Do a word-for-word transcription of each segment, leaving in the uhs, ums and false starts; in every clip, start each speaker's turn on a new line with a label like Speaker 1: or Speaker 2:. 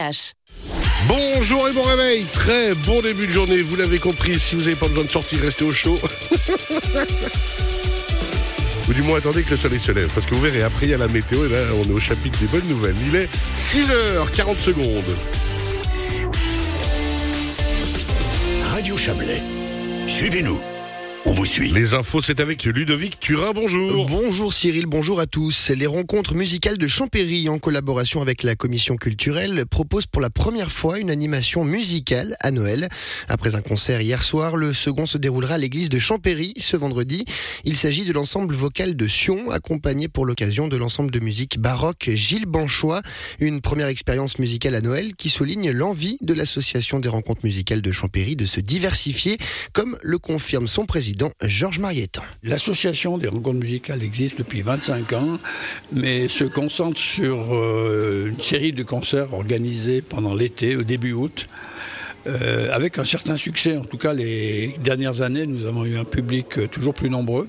Speaker 1: H.
Speaker 2: Bonjour et bon réveil, très bon début de journée, vous l'avez compris, si vous n'avez pas besoin de sortir, restez au chaud. Ou du moins attendez que le soleil se lève, parce que vous verrez, après il y a la météo, et là on est au chapitre des bonnes nouvelles. Il est six heures quarante secondes.
Speaker 3: Radio Chablais, suivez-nous. On vous suit.
Speaker 2: Les infos, c'est avec Ludovic Turin, bonjour.
Speaker 4: Bonjour Cyril, bonjour à tous. Les rencontres musicales de Champéry, en collaboration avec la commission culturelle, proposent pour la première fois une animation musicale à Noël. Après un concert hier soir, le second se déroulera à l'église de Champéry ce vendredi. Il s'agit de l'ensemble vocal de Sion, accompagné pour l'occasion de l'ensemble de musique baroque Gilles Banchois. Une première expérience musicale à Noël qui souligne l'envie de l'association des rencontres musicales de Champéry de se diversifier, comme le confirme son président Georges Marietan.
Speaker 5: L'association des rencontres musicales existe depuis vingt-cinq ans, mais se concentre sur euh, une série de concerts organisés pendant l'été, au début août, euh, avec un certain succès. En tout cas, les dernières années, nous avons eu un public toujours plus nombreux.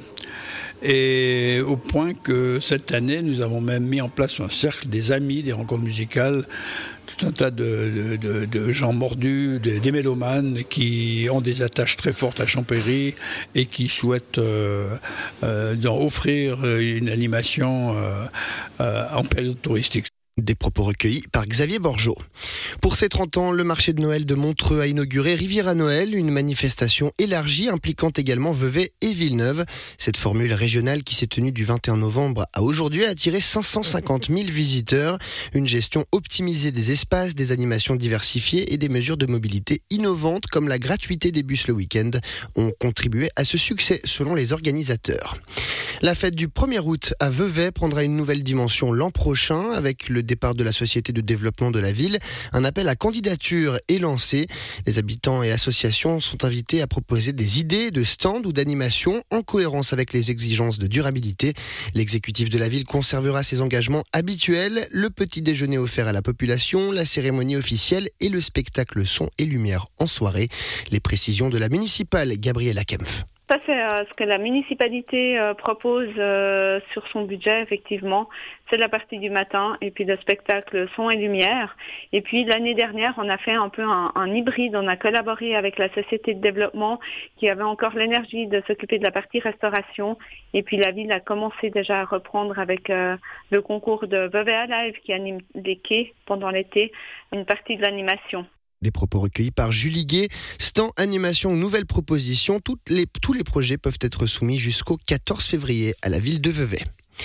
Speaker 5: Et au point que cette année, nous avons même mis en place un cercle des amis des rencontres musicales, tout un tas de, de, de gens mordus, des, des mélomanes qui ont des attaches très fortes à Champéry et qui souhaitent euh, euh, offrir une animation euh, euh, en période touristique.
Speaker 4: Des propos recueillis par Xavier Borgeot. Pour ses trente ans, le marché de Noël de Montreux a inauguré Riviera Noël, une manifestation élargie impliquant également Vevey et Villeneuve. Cette formule régionale qui s'est tenue du vingt et un novembre à aujourd'hui a attiré cinq cent cinquante mille visiteurs. Une gestion optimisée des espaces, des animations diversifiées et des mesures de mobilité innovantes comme la gratuité des bus le week-end ont contribué à ce succès selon les organisateurs. La fête du premier août à Vevey prendra une nouvelle dimension l'an prochain avec le départ de la Société de développement de la ville. Un appel à candidature est lancé. Les habitants et associations sont invités à proposer des idées de stands ou d'animations en cohérence avec les exigences de durabilité. L'exécutif de la ville conservera ses engagements habituels, le petit déjeuner offert à la population, la cérémonie officielle et le spectacle son et lumière en soirée. Les précisions de la municipale Gabriela Kempf.
Speaker 6: Ça, c'est euh, ce que la municipalité euh, propose euh, sur son budget, effectivement. C'est la partie du matin et puis le spectacle son et lumière. Et puis l'année dernière, on a fait un peu un, un hybride. On a collaboré avec la société de développement qui avait encore l'énergie de s'occuper de la partie restauration. Et puis la ville a commencé déjà à reprendre avec euh, le concours de Vevey Alive qui anime des quais pendant l'été, une partie de l'animation.
Speaker 4: Des propos recueillis par Julie Gué. Stand, animation, nouvelles propositions. Toutes les, tous les projets peuvent être soumis jusqu'au quatorze février à la ville de Vevey.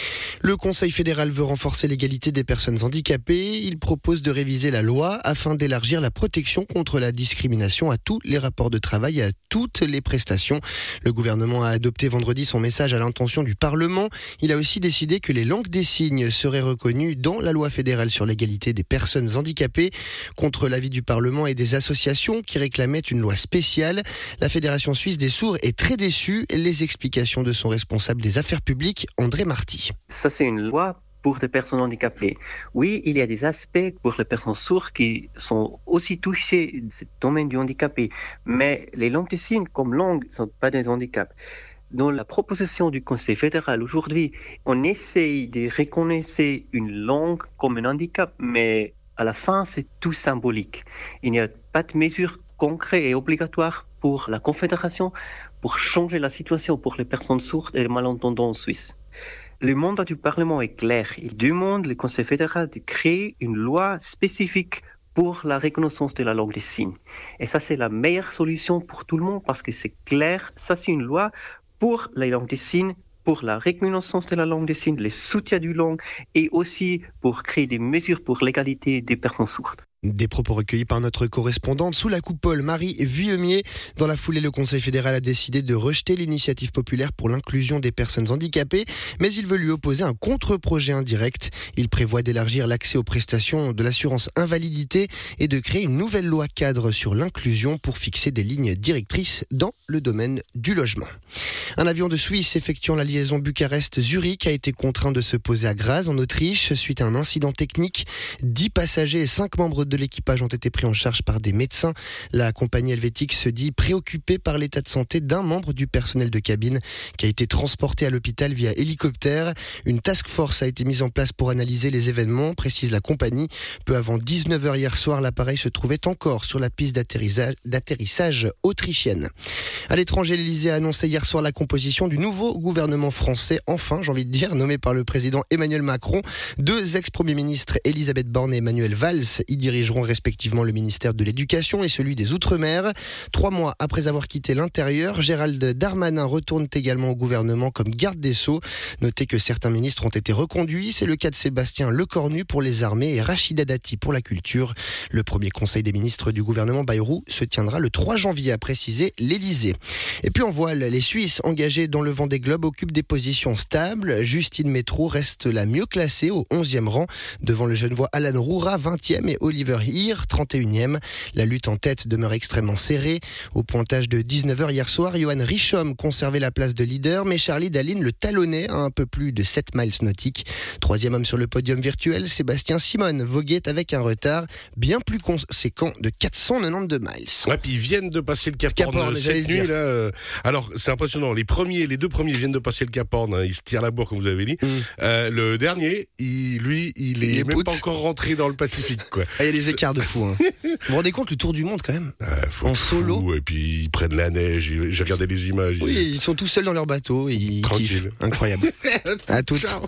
Speaker 4: Le Conseil fédéral veut renforcer l'égalité des personnes handicapées. Il propose de réviser la loi afin d'élargir la protection contre la discrimination à tous les rapports de travail et à toutes les prestations. Le gouvernement a adopté vendredi son message à l'intention du Parlement. Il a aussi décidé que les langues des signes seraient reconnues dans la loi fédérale sur l'égalité des personnes handicapées. Contre l'avis du Parlement et des associations qui réclamaient une loi spéciale, la Fédération suisse des sourds est très déçue. Les explications de son responsable des affaires publiques, André Marty.
Speaker 7: Ça, c'est une loi pour les personnes handicapées. Oui, il y a des aspects pour les personnes sourdes qui sont aussi touchés de ce domaine du handicapé, mais les langues de signes comme langue ne sont pas des handicaps. Dans la proposition du Conseil fédéral aujourd'hui, on essaye de reconnaître une langue comme un handicap, mais à la fin, c'est tout symbolique. Il n'y a pas de mesures concrètes et obligatoires pour la Confédération pour changer la situation pour les personnes sourdes et les malentendants en Suisse. Le mandat du Parlement est clair. Il demande au Conseil fédéral de créer une loi spécifique pour la reconnaissance de la langue des signes. Et ça, c'est la meilleure solution pour tout le monde parce que c'est clair. Ça, c'est une loi pour la langue des signes, pour la reconnaissance de la langue des signes, le soutien du langue et aussi pour créer des mesures pour l'égalité des personnes sourdes.
Speaker 4: Des propos recueillis par notre correspondante sous la coupole Marie Vuillemier. Dans la foulée, le Conseil fédéral a décidé de rejeter l'initiative populaire pour l'inclusion des personnes handicapées, mais il veut lui opposer un contre-projet indirect. Il prévoit d'élargir l'accès aux prestations de l'assurance invalidité et de créer une nouvelle loi cadre sur l'inclusion pour fixer des lignes directrices dans le domaine du logement. Un avion de Suisse effectuant la liaison Bucarest-Zurich a été contraint de se poser à Graz en Autriche suite à un incident technique. Dix passagers et cinq membres de l'équipage ont été pris en charge par des médecins. La compagnie helvétique se dit préoccupée par l'état de santé d'un membre du personnel de cabine qui a été transporté à l'hôpital via hélicoptère. Une task force a été mise en place pour analyser les événements, précise la compagnie. Peu avant dix-neuf heures hier soir, l'appareil se trouvait encore sur la piste d'atterrissage, d'atterrissage autrichienne. À l'étranger, l'Elysée a annoncé hier soir la composition du nouveau gouvernement français, enfin, j'ai envie de dire, nommé par le président Emmanuel Macron. Deux ex-premiers ministres, Elisabeth Borne et Manuel Valls, y dirigeront respectivement le ministère de l'Éducation et celui des Outre-mer. Trois mois après avoir quitté l'Intérieur, Gérald Darmanin retourne également au gouvernement comme garde des Sceaux. Notez que certains ministres ont été reconduits. C'est le cas de Sébastien Lecornu pour les armées et Rachida Dati pour la culture. Le premier conseil des ministres du gouvernement Bayrou se tiendra le trois janvier, a précisé l'Elysée. Et puis en voile, les Suisses engagés dans le Vendée Globe occupent des positions stables. Justine Métro reste la mieux classée au onzième rang, devant le Genevois Alan Roura, vingtième, et Oliver Heer, trente et unième. La lutte en tête demeure extrêmement serrée. Au pointage de dix-neuf heures hier soir, Johan Richomme conservait la place de leader, mais Charlie Dalline le talonnait à un peu plus de sept miles nautiques. Troisième homme sur le podium virtuel, Sébastien Simon voguait avec un retard bien plus conséquent de quatre cent quatre-vingt-douze miles.
Speaker 2: Ouais, puis ils viennent de passer le Cap
Speaker 4: Cap
Speaker 2: Horn
Speaker 4: Horn,
Speaker 2: cette
Speaker 4: j'allais le
Speaker 2: nuit
Speaker 4: dire.
Speaker 2: là. euh, Alors c'est impressionnant. Les premiers, les deux premiers viennent de passer le Cap Horn. Hein, ils se tirent la bourre comme vous avez dit.
Speaker 4: Mm.
Speaker 2: Euh, le dernier, il, lui, il est
Speaker 4: Il est
Speaker 2: même
Speaker 4: poutre.
Speaker 2: pas encore rentré dans le Pacifique, quoi.
Speaker 4: Ah, il y a des écarts de fou. Hein. Vous vous rendez compte, le tour du monde quand même
Speaker 2: Euh, faut
Speaker 4: En
Speaker 2: être
Speaker 4: solo.
Speaker 2: fou, et puis ils prennent la neige. J'ai regardé les images.
Speaker 4: Oui, ils sont tous seuls dans leur bateau et ils
Speaker 2: Tranquille.
Speaker 4: kiffent. Incroyable. À toutes.
Speaker 2: Ciao.